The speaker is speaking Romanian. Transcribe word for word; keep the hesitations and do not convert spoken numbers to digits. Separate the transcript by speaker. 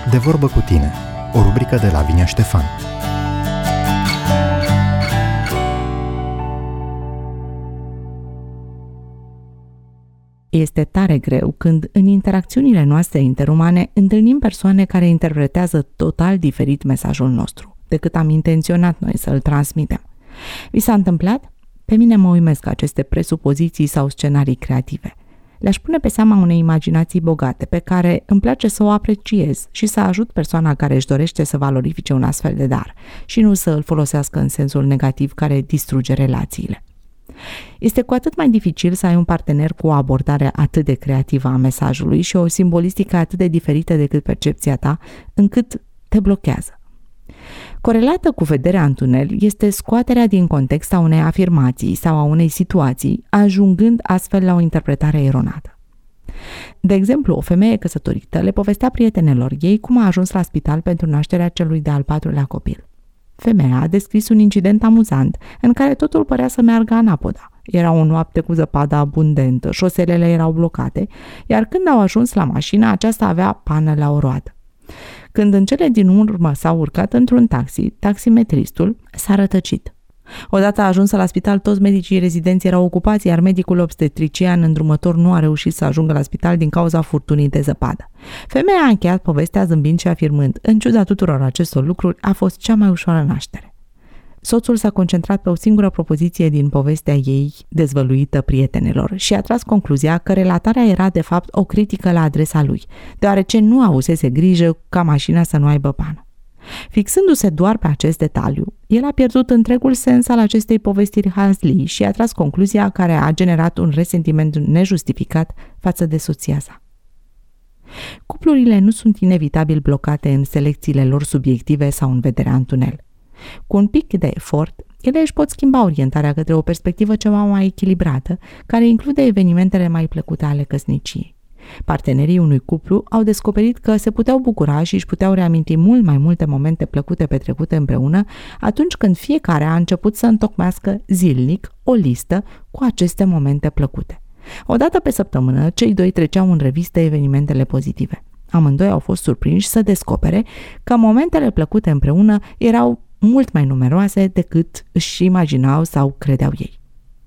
Speaker 1: De vorbă cu tine, o rubrică de Lavinia Ștefan.
Speaker 2: Este tare greu când în interacțiunile noastre interumane întâlnim persoane care interpretează total diferit mesajul nostru decât am intenționat noi să îl transmitem. Vi s-a întâmplat? Pe mine mă uimesc aceste presupoziții sau scenarii creative. Le-aș pune pe seama unei imaginații bogate pe care îmi place să o apreciez și să ajut persoana care își dorește să valorifice un astfel de dar și nu să îl folosească în sensul negativ care distruge relațiile. Este cu atât mai dificil să ai un partener cu o abordare atât de creativă a mesajului și o simbolistică atât de diferită decât percepția ta, încât te blochează. Corelată cu vederea în tunel este scoaterea din context a unei afirmații sau a unei situații, ajungând astfel la o interpretare eronată. De exemplu, o femeie căsătorită le povestea prietenelor ei cum a ajuns la spital pentru nașterea celui de-al patrulea copil. Femeia a descris un incident amuzant în care totul părea să meargă anapoda. Era o noapte cu zăpadă abundentă, șoselele erau blocate, iar când au ajuns la mașină, aceasta avea pană la o roadă. Când în cele din urmă s-au urcat într-un taxi, taximetristul s-a rătăcit. Odată ajunsă la spital, toți medicii rezidenți erau ocupați, iar medicul obstetrician îndrumător nu a reușit să ajungă la spital din cauza furtunii de zăpadă. Femeia a încheiat povestea zâmbind și afirmând, în ciuda tuturor acestor lucruri, a fost cea mai ușoară naștere. Soțul s-a concentrat pe o singură propoziție din povestea ei dezvăluită prietenelor și a tras concluzia că relatarea era de fapt o critică la adresa lui, deoarece nu avusese grijă ca mașina să nu aibă pană. Fixându-se doar pe acest detaliu, el a pierdut întregul sens al acestei povestiri hazlii și a tras concluzia care a generat un resentiment nejustificat față de soția sa. Cuplurile nu sunt inevitabil blocate în selecțiile lor subiective sau în vederea în tunel. Cu un pic de efort, ele își pot schimba orientarea către o perspectivă ceva mai echilibrată, care include evenimentele mai plăcute ale căsniciei. Partenerii unui cuplu au descoperit că se puteau bucura și își puteau reaminti mult mai multe momente plăcute petrecute împreună atunci când fiecare a început să întocmească zilnic o listă cu aceste momente plăcute. Odată pe săptămână, cei doi treceau în revistă evenimentele pozitive. Amândoi au fost surprinși să descopere că momentele plăcute împreună erau mult mai numeroase decât își imaginau sau credeau ei.